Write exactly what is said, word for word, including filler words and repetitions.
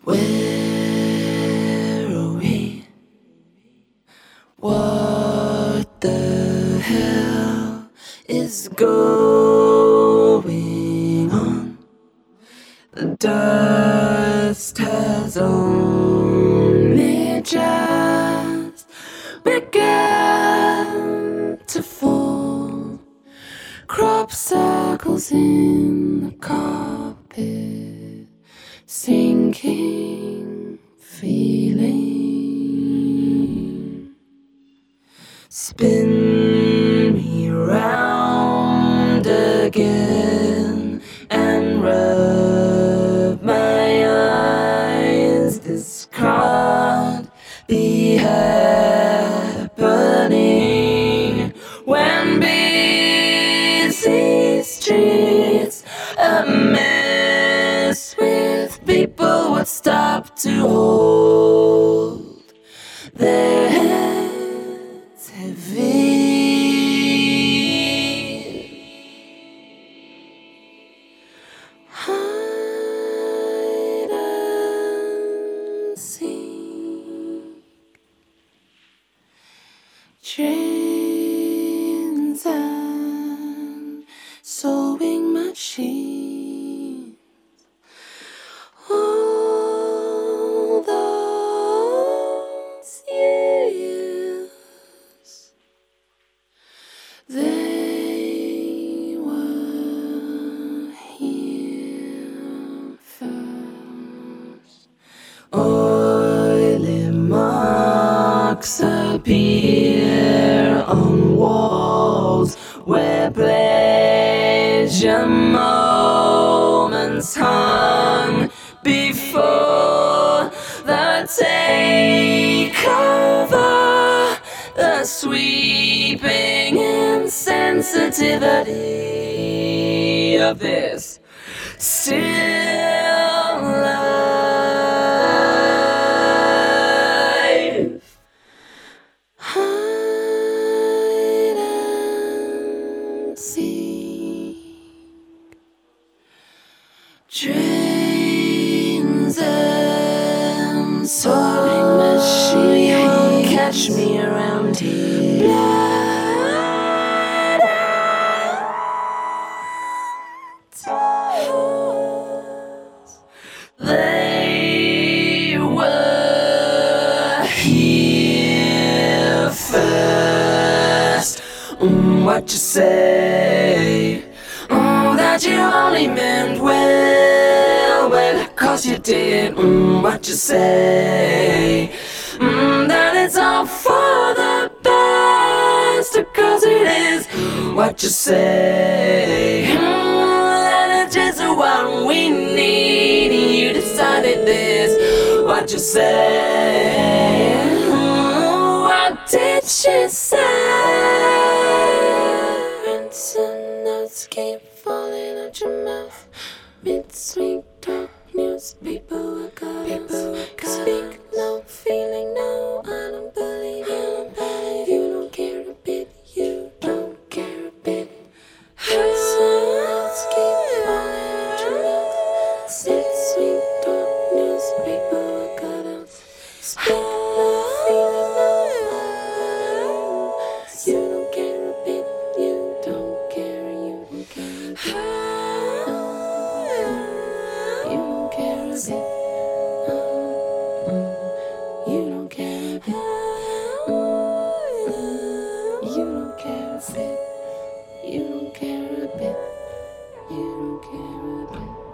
Where are we? What the hell is going on? The dust has only just begun to fall. Crop circles in the carpet, sinking feeling. Spin me round again and rub my eyes. This can't be happening when busy streets a mess with people would stop to hold their heads heavy. Hide and seek, trains and sewing machines. All those years, they were here first. Oily marks appear on walls where pleasure moments hung before the takeover, the sweeping insensitivity of this still life. Hide and seek, trains and sewing machine, catch me around here. Blood and tears, they were here first. Mm, what you say? Mm, that you only meant well, well, cause you did. Mm, what you say? Mm, that it's all for the best, cause it is. What you say? Mm, that it's just what we need, you decided this. What you say? Mm, what did she say? Ransom notes keep falling out your mouth. Mid-sweet talk, newspaper, I got us. Speak no, feeling no, I don't believe you. You don't care a bit, you don't care a bit. Ransom notes keep falling out your mouth. Mid-sweet talk, newspaper, I got us. Speak no, feeling no, you don't care a bit, you don't care, you don't care a bit. You don't care a bit. You don't care a bit. You don't care a bit. You don't care a bit. You don't care a bit.